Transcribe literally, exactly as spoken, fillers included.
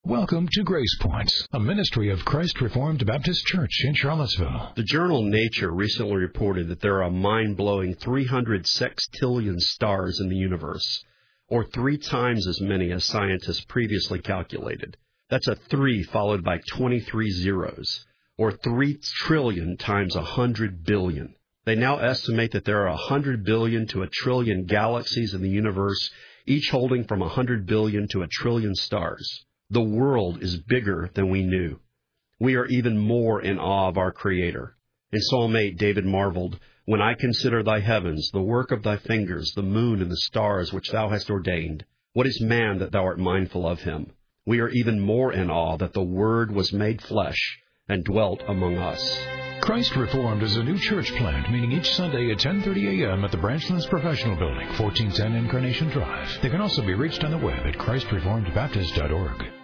Welcome to Grace Points, a ministry of Christ Reformed Baptist Church in Charlottesville. The journal Nature recently reported that there are a mind-blowing three hundred sextillion stars in the universe, or three times as many as scientists previously calculated. That's a three followed by twenty-three zeros, or three trillion times one hundred billion. They now estimate that there are one hundred billion to a trillion galaxies in the universe, each holding from one hundred billion to a trillion stars. The world is bigger than we knew. We are even more in awe of our Creator. In Psalm eight, David marveled, "When I consider thy heavens, the work of thy fingers, the moon and the stars which thou hast ordained, what is man that thou art mindful of him?" We are even more in awe that the Word was made flesh and dwelt among us. Christ Reformed is a new church plant meeting each Sunday at ten thirty a.m. at the Branchlands Professional Building, fourteen ten Incarnation Drive. They can also be reached on the web at christ reformed baptist dot org.